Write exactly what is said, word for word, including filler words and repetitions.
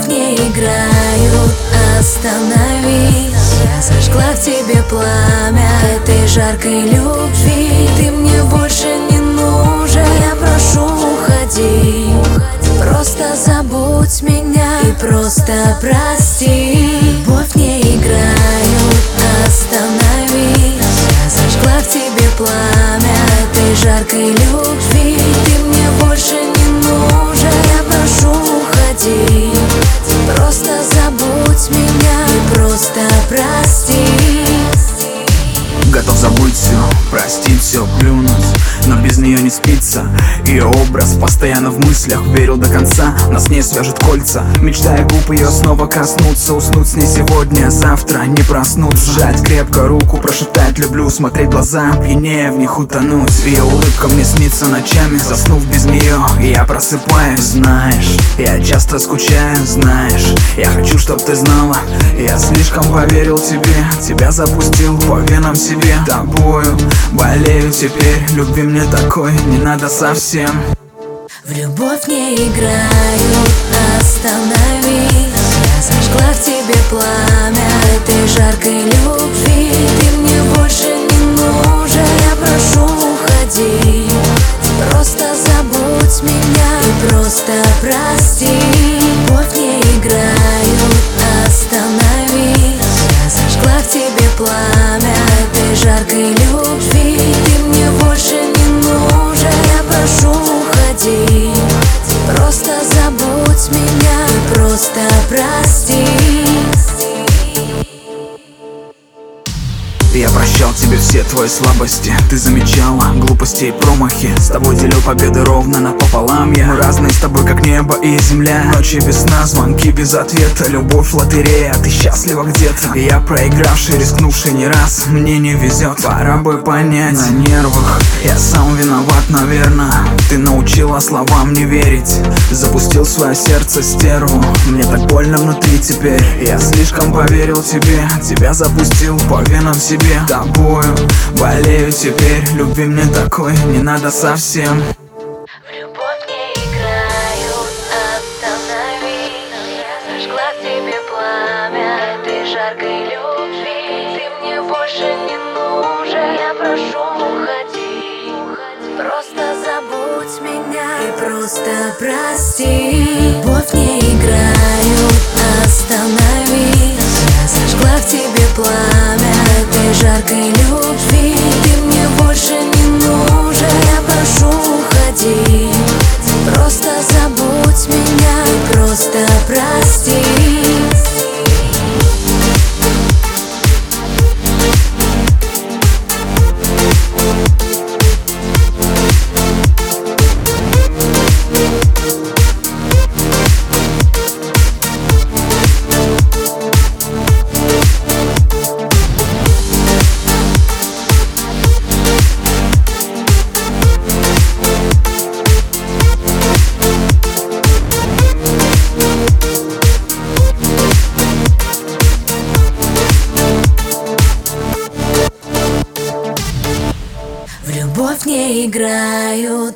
любовь не играют, остановись. Я зажгла в тебе пламя этой жаркой любви. Ты мне больше не нужен, я прошу, уходи. Просто забудь меня и просто прости. Любовь не играют, остановись. Я зажгла в тебе пламя этой жаркой любви. Ты мне больше не нужен, я прошу, уходи. Просто забудь меня и просто прости. Готов забыть все, простить все, плюнуть, но без нее не спится. Ее образ постоянно в мыслях, верил до конца, нас с ней свяжет кольца. Мечтая губ ее снова коснуться, уснуть с ней сегодня, завтра не проснуться. Сжать крепко руку, прошептать люблю, смотреть в глаза, пьянее в них утонуть. Ее улыбка мне снится ночами, заснув без нее, я просыпаюсь. Знаешь, я часто скучаю, знаешь, я хочу, чтоб ты знала, я слишком поверил тебе, тебя запустил по венам себе. Тобою болею теперь, любви мне такой не надо совсем. В любовь не играют, остановись. Я зажгла в тебе пламя этой жаркой любви. Ты мне больше не нужен, я прошу, уходи. Просто забудь меня и просто прости. В любовь не играют, остановись. Я зажгла в тебе пламя этой жаркой любви. Ты мне больше не нужен, я прошу, уходи. Просто забудь меня и просто прости. Я прощал тебе все твои слабости, ты замечала глупости и промахи. С тобой делил победы ровно напополам я. Мы разные с тобой, как небо и земля. Ночи без сна, звонки без ответа. Любовь лотерея, ты счастлива где-то. Я проигравший, рискнувший не раз. Мне не везет, пора бы понять. На нервах, я сам виноват, наверно. Ты научила словам не верить, запустил свое сердце стерву. Мне так больно внутри теперь. Я слишком поверил тебе, тебя запустил по венам себе. Тобою болею теперь, любви мне такой не надо совсем. В любовь не играют, остановись. Я зажгла в тебе пламя этой жаркой любви. Ты мне больше не нужен, я прошу, уходи. Просто забудь меня и просто прости. В любовь не играют, остановись. Я зажгла в тебе пламя этой жаркой любви. Ты мне больше не нужен, я прошу, уходи. Просто забудь меня и просто прости. В любовь не играют,